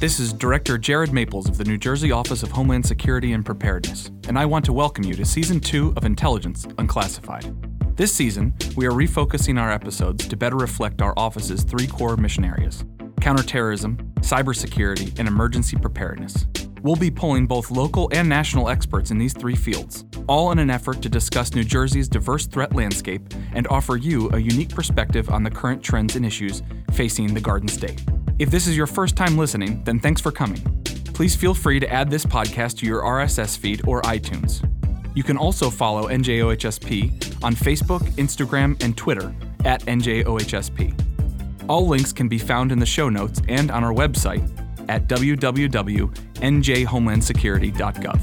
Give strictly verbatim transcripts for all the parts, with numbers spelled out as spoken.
This is Director Jared Maples of the New Jersey Office of Homeland Security and Preparedness, and I want to welcome you to Season two of Intelligence Unclassified. This season, we are refocusing our episodes to better reflect our office's three core mission areas: counterterrorism, cybersecurity, and emergency preparedness. We'll be pulling both local and national experts in these three fields, all in an effort to discuss New Jersey's diverse threat landscape and offer you a unique perspective on the current trends and issues facing the Garden State. If this is your first time listening, then thanks for coming. Please feel free to add this podcast to your R S S feed or iTunes. You can also follow N J O H S P on Facebook, Instagram, and Twitter at N J O H S P. All links can be found in the show notes and on our website at w w w dot n j homeland security dot gov.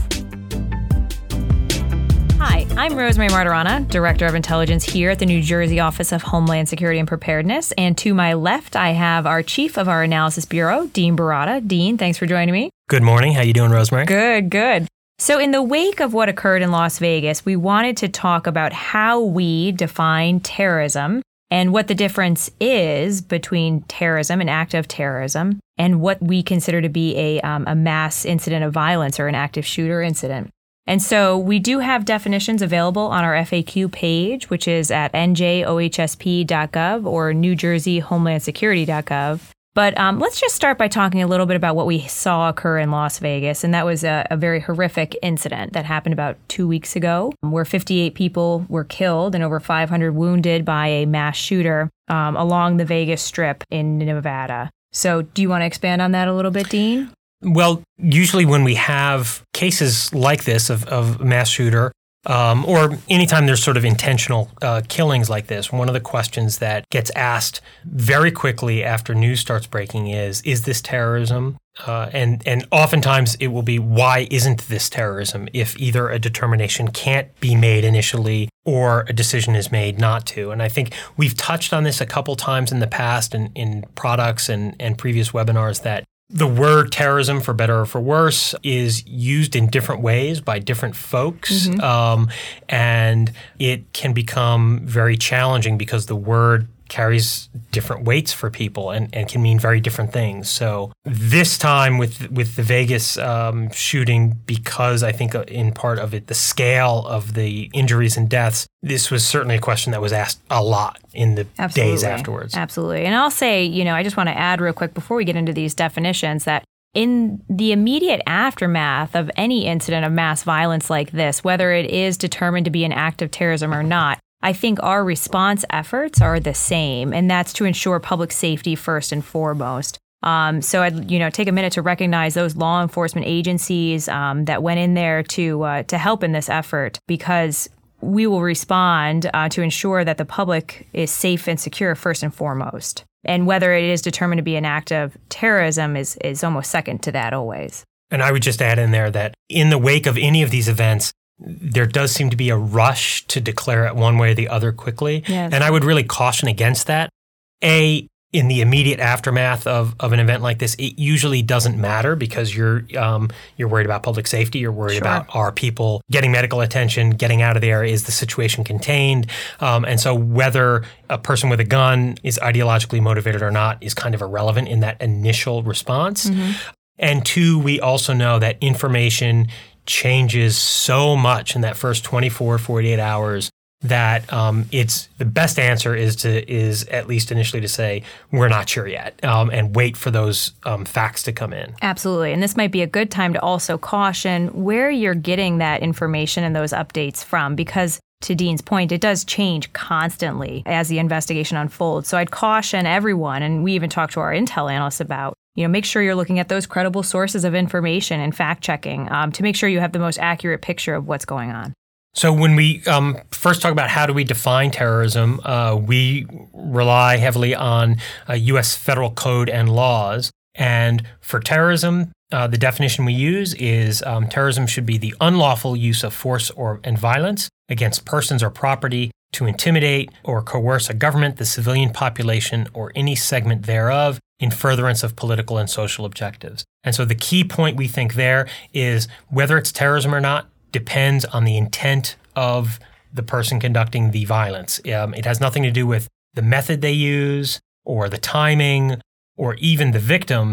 Hi, I'm Rosemary Martirana, Director of Intelligence here at the New Jersey Office of Homeland Security and Preparedness. And to my left, I have our Chief of our Analysis Bureau, Dean Baratta. Dean, thanks for joining me. Good morning. How you doing, Rosemary? Good, good. So in the wake of what occurred in Las Vegas, we wanted to talk about how we define terrorism and what the difference is between terrorism, an act of terrorism, and what we consider to be a, um, a mass incident of violence or an active shooter incident. And so we do have definitions available on our F A Q page, which is at n j o h s p dot gov or new jersey homeland security dot gov. But um, let's just start by talking a little bit about what we saw occur in Las Vegas. And that was a, a very horrific incident that happened about two weeks ago, where fifty-eight people were killed and over five hundred wounded by a mass shooter um, along the Vegas Strip in Nevada. So do you want to expand on that a little bit, Dean? Well, usually when we have cases like this of, of mass shooter, Um, or anytime there's sort of intentional uh, killings like this, one of the questions that gets asked very quickly after news starts breaking is, is this terrorism? Uh, and, and oftentimes it will be, why isn't this terrorism if either a determination can't be made initially or a decision is made not to? And I think we've touched on this a couple times in the past in, in products and, and previous webinars that the word terrorism, for better or for worse, is used in different ways by different folks. Mm-hmm. Um, and it can become very challenging because the word carries different weights for people and, and can mean very different things. So this time with with the Vegas um, shooting, because I think in part of it, the scale of the injuries and deaths, this was certainly a question that was asked a lot in the Absolutely. days afterwards. Absolutely. And I'll say, you know, I just want to add real quick before we get into these definitions that in the immediate aftermath of any incident of mass violence like this, whether it is determined to be an act of terrorism or not, I think our response efforts are the same, and that's to ensure public safety first and foremost. Um, so I'd you know take a minute to recognize those law enforcement agencies um, that went in there to uh, to help in this effort, because we will respond uh, to ensure that the public is safe and secure first and foremost. And whether it is determined to be an act of terrorism is is almost second to that always. And I would just add in there that in the wake of any of these events, there does seem to be a rush to declare it one way or the other quickly. Yes. And I would really caution against that. A, in the immediate aftermath of, of an event like this, it usually doesn't matter because you're um, you're worried about public safety. You're worried Sure. about are people getting medical attention, getting out of there? Is the situation contained? Um, and so whether a person with a gun is ideologically motivated or not is kind of irrelevant in that initial response. Mm-hmm. And two, we also know that information changes so much in that first twenty-four, forty-eight hours that um, it's the best answer is to is at least initially to say we're not sure yet um, and wait for those um, facts to come in. Absolutely. And this might be a good time to also caution where you're getting that information and those updates from, because to Dean's point, it does change constantly as the investigation unfolds. So I'd caution everyone, and we even talked to our intel analysts about, you know, make sure you're looking at those credible sources of information and fact-checking um, to make sure you have the most accurate picture of what's going on. So when we um, first talk about how do we define terrorism, uh, we rely heavily on uh, U S federal code and laws. And for terrorism, uh, the definition we use is um, terrorism should be the unlawful use of force or and violence against persons or property to intimidate or coerce a government, the civilian population, or any segment thereof in furtherance of political and social objectives. And so the key point we think there is whether it's terrorism or not depends on the intent of the person conducting the violence. Um, it has nothing to do with the method they use or the timing or even the victims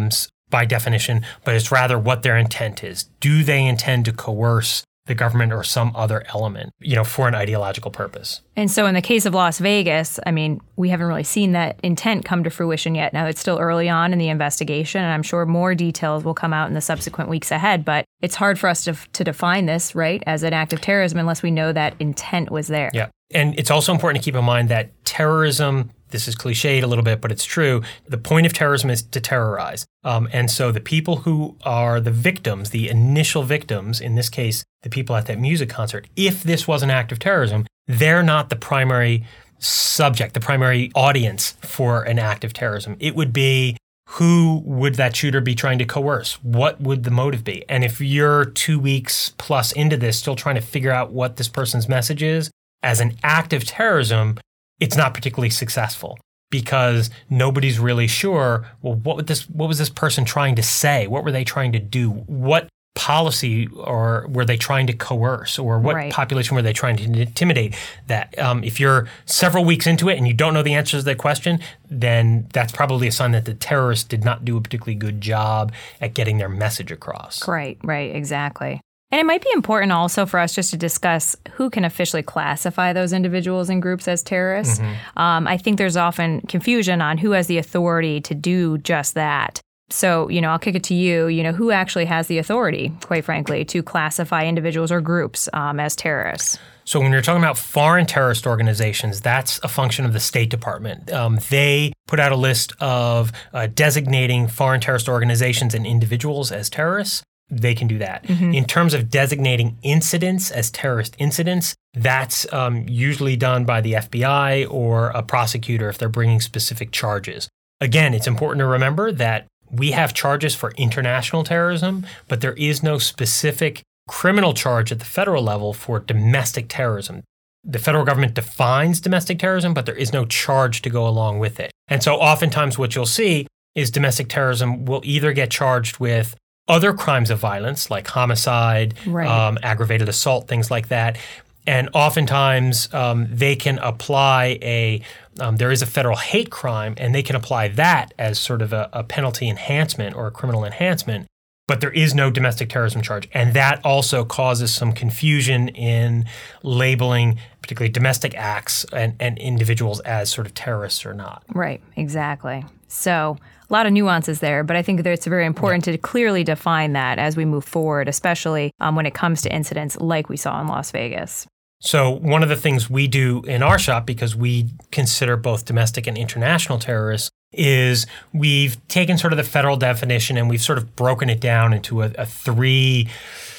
by definition, but it's rather what their intent is. Do they intend to coerce the government or some other element, you know, for an ideological purpose? And so in the case of Las Vegas, I mean, we haven't really seen that intent come to fruition yet. Now, it's still early on in the investigation, and I'm sure more details will come out in the subsequent weeks ahead, but it's hard for us to, to define this, right, as an act of terrorism unless we know that intent was there. Yeah. And it's also important to keep in mind that terrorism, this is cliched a little bit, but it's true. The point of terrorism is to terrorize. Um, and so the people who are the victims, the initial victims, in this case, the people at that music concert, if this was an act of terrorism, they're not the primary subject, the primary audience for an act of terrorism. It would be, who would that shooter be trying to coerce? What would the motive be? And if you're two weeks plus into this, still trying to figure out what this person's message is, as an act of terrorism, it's not particularly successful because nobody's really sure, well, what would this, what was this person trying to say? What were they trying to do? What policy or were they trying to coerce, or what right. population were they trying to intimidate? That um, if you're several weeks into it and you don't know the answers to that question, then that's probably a sign that the terrorists did not do a particularly good job at getting their message across. Right, right, exactly. And it might be important also for us just to discuss who can officially classify those individuals and groups as terrorists. Mm-hmm. Um, I think there's often confusion on who has the authority to do just that. So, you know, I'll kick it to you. You know, who actually has the authority, quite frankly, to classify individuals or groups um, as terrorists? So when you're talking about foreign terrorist organizations, that's a function of the State Department. Um, they put out a list of uh, designating foreign terrorist organizations and individuals as terrorists. They can do that. Mm-hmm. In terms of designating incidents as terrorist incidents, that's um, usually done by the F B I or a prosecutor if they're bringing specific charges. Again, it's important to remember that we have charges for international terrorism, but there is no specific criminal charge at the federal level for domestic terrorism. The federal government defines domestic terrorism, but there is no charge to go along with it. And so oftentimes what you'll see is domestic terrorism will either get charged with other crimes of violence like homicide, right. um, aggravated assault, things like that. And oftentimes um, they can apply a, um, there is a federal hate crime, and they can apply that as sort of a, a penalty enhancement or a criminal enhancement. But there is no domestic terrorism charge. And that also causes some confusion in labeling particularly domestic acts and, and individuals as sort of terrorists or not. Right, exactly. So a lot of nuances there, but I think that it's very important yeah. to clearly define that as we move forward, especially um, when it comes to incidents like we saw in Las Vegas. So one of the things we do in our shop, because we consider both domestic and international terrorists, is we've taken sort of the federal definition and we've sort of broken it down into a, a three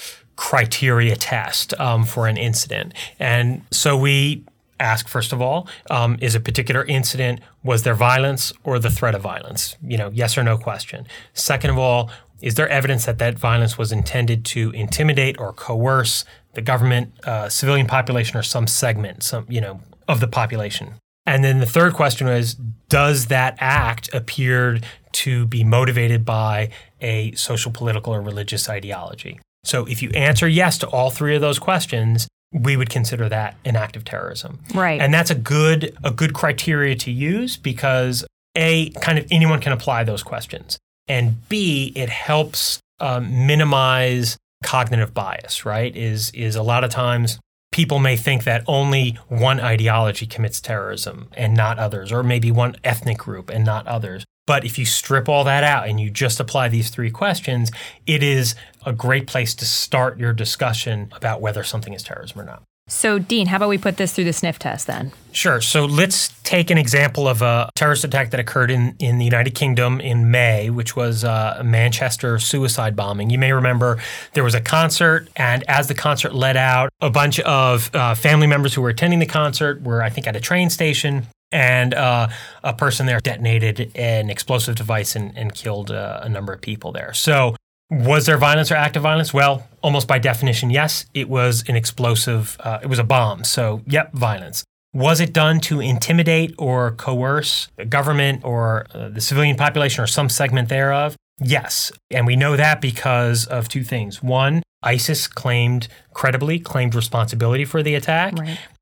criteria test um, for an incident. And so we ask, first of all, um, is a particular incident, was there violence or the threat of violence? You know, yes or no question. Second of all, is there evidence that that violence was intended to intimidate or coerce the government, uh, civilian population, or some segment, some you know, of the population? And then the third question was, does that act appear to be motivated by a social, political, or religious ideology? So if you answer yes to all three of those questions, we would consider that an act of terrorism. Right. And that's a good a good criteria to use because A, kind of anyone can apply those questions. And B, it helps um, minimize cognitive bias, right? Is is a lot of times people may think that only one ideology commits terrorism and not others, or maybe one ethnic group and not others. But if you strip all that out and you just apply these three questions, it is a great place to start your discussion about whether something is terrorism or not. So, Dean, how about we put this through the sniff test then? Sure. So let's take an example of a terrorist attack that occurred in, in the United Kingdom in May, which was a Manchester suicide bombing. You may remember there was a concert, and as the concert let out, a bunch of uh, family members who were attending the concert were, I think, at a train station, and uh, a person there detonated an explosive device and, and killed uh, a number of people there. So was there violence or active violence? Well, almost by definition, yes. It was an explosive, uh, it was a bomb. So, yep, violence. Was it done to intimidate or coerce the government or uh, the civilian population or some segment thereof? Yes. And we know that because of two things. One, ISIS claimed, credibly, claimed responsibility for the attack. Right.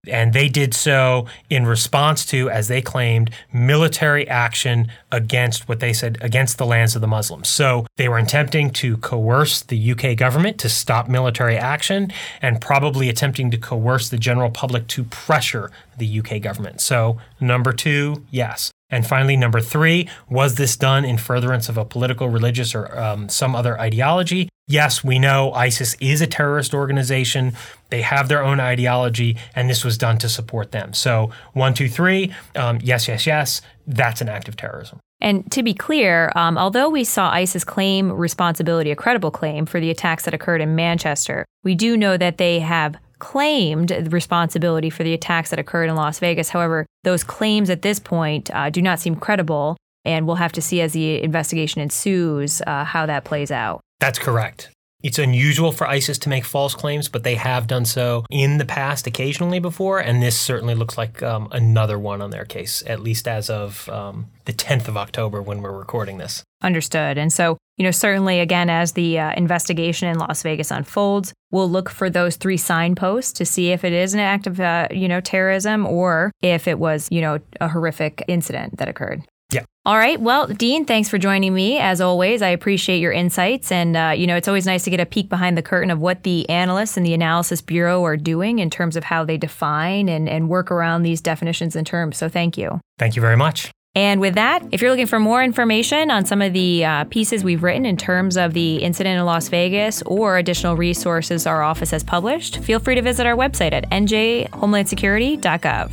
And they did so in response to, as they claimed, military action against what they said, against the lands of the Muslims. So they were attempting to coerce the U K government to stop military action and probably attempting to coerce the general public to pressure the U K government. So number two, yes. And finally, number three, was this done in furtherance of a political, religious, or um, some other ideology? Yes, we know ISIS is a terrorist organization. They have their own ideology, and this was done to support them. So one, two, three, um, yes, yes, yes, that's an act of terrorism. And to be clear, um, although we saw ISIS claim responsibility, a credible claim, for the attacks that occurred in Manchester, we do know that they have claimed responsibility for the attacks that occurred in Las Vegas. However, those claims at this point uh, do not seem credible, and we'll have to see as the investigation ensues uh, how that plays out. That's correct. It's unusual for ISIS to make false claims, but they have done so in the past occasionally before, and this certainly looks like um, another one on their case, at least as of um, the tenth of October when we're recording this. Understood. And so, you know, certainly, again, as the uh, investigation in Las Vegas unfolds, we'll look for those three signposts to see if it is an act of, uh, you know, terrorism or if it was, you know, a horrific incident that occurred. Yeah. All right. Well, Dean, thanks for joining me. As always, I appreciate your insights. And, uh, you know, it's always nice to get a peek behind the curtain of what the analysts and the Analysis Bureau are doing in terms of how they define and, and work around these definitions and terms. So thank you. Thank you very much. And with that, if you're looking for more information on some of the uh, pieces we've written in terms of the incident in Las Vegas or additional resources our office has published, feel free to visit our website at n j homeland security dot gov.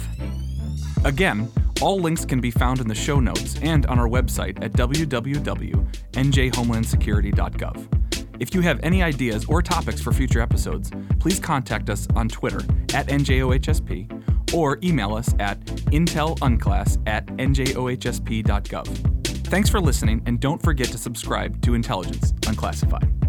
Again, all links can be found in the show notes and on our website at w w w dot n j homeland security dot gov. If you have any ideas or topics for future episodes, please contact us on Twitter at N J O H S P or email us at intelunclass at n j o h s p dot gov. Thanks for listening, and don't forget to subscribe to Intelligence Unclassified.